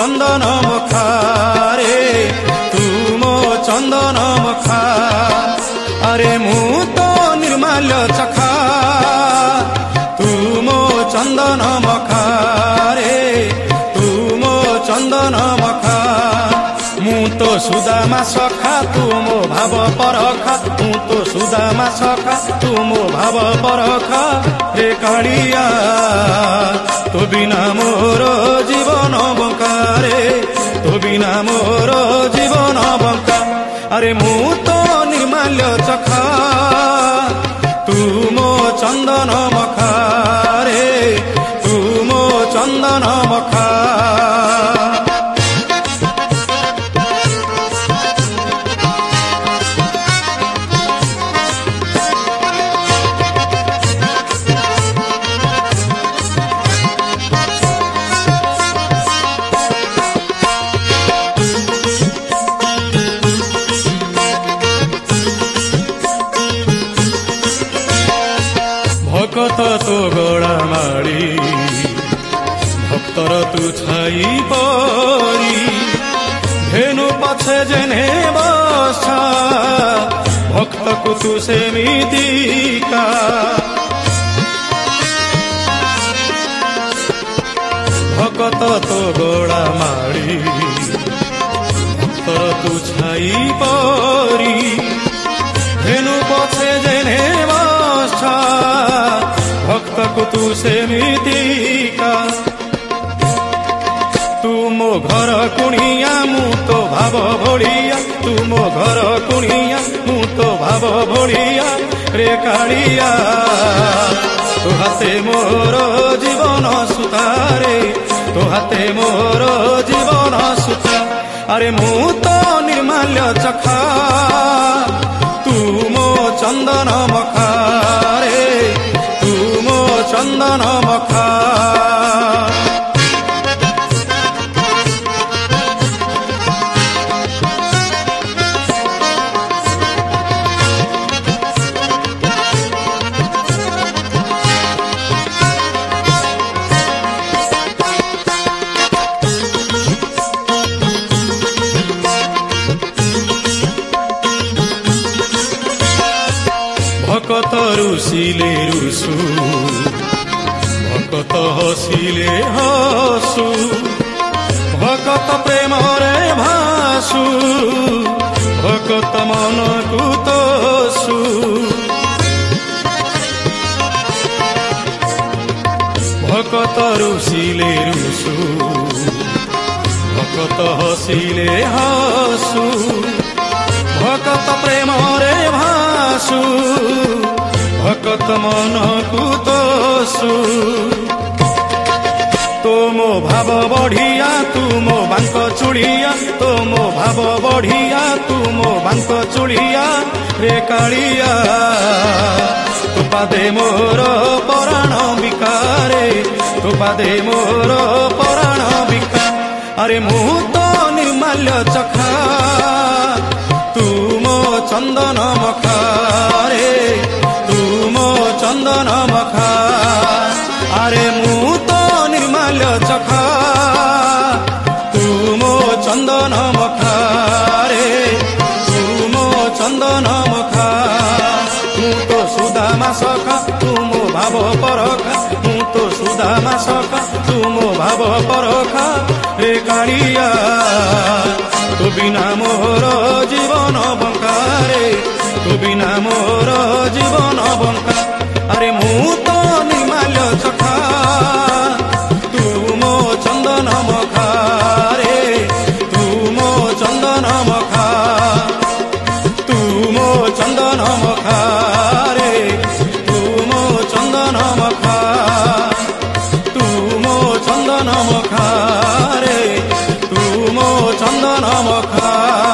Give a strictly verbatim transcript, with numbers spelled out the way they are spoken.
चंदन मखा रे तू मो चंदन मखा अरे मु तो निर्माल्य चखा तू मो चंदन मखा रे तू मो चंदन मखा मु तो सुदामा सखा तू मो भाव परखा मु तो सुदामा सखा तू मो भाव परखा रे कालिया तो बिना मोर जीवन बंका रे तो बिना मोर जीवन बंका अरे मु तो निर्माल्य चखा तू मो चंदन मखा रे तू मो चंदन मखा भक्त तो गोड़ा माड़ी भक्तर तू छाई परी धेनु पछे जेने बसा भक्त को तू सेमितिका भक्त तो गोड़ा माड़ी भक्तर तू छाई परी धेनु पछे जेने बसा भक्त को तू सेमितिका तू मो घर कुणिया मु तो भाव भोलिया तू मो घर कुणिया मु तो भाव भोलिया रे कालिया तू हाथे मोर जीवन सुता रे तू हाथे मोर जीवन सुता अरे मु तो निर्माल्य चखा तू मो चंदन मखा रे तू मो चंदन मखा भक्त रुसिले रुसु भक्त हसिले हसु भक्त प्रेम रे भासु भक्त मन को तोसु भक्त रुसिले रुसु भक्त हसिले हसु भक्त प्रेम रे भासु भक्त मन को तोसु तो मो भाव बढ़िया तू मो बांक चुड़िया तो मो भाव बढ़िया तू मो बांक चुड़िया रे कालिया तू पादे मोर पराण बिकारे तू पादे मोर पराण बिका अरे मु तो निर्माल्य चखा तू मो चंदन मखा रे तू मो चंदन मखा अरे मु तो निर्माल्य चखा तू मो चंदन मखा रे तू मो चंदन मखा तू तो सुदामा सखा तू मो भाव परखा तू तो सुदामा सखा तू मो भाव परखा रे कालिया तू बिना मोर जीवन बंका रे तू बिना मोर जीवन बंका अरे मु तो निर्माल्य चखा तू मो चंदन मखा रे तू मो चंदन मखा तू मो चंदन मखा रे तू मो चंदन मखा तू मो चंदन मखा रे तू मो चंदन मखा।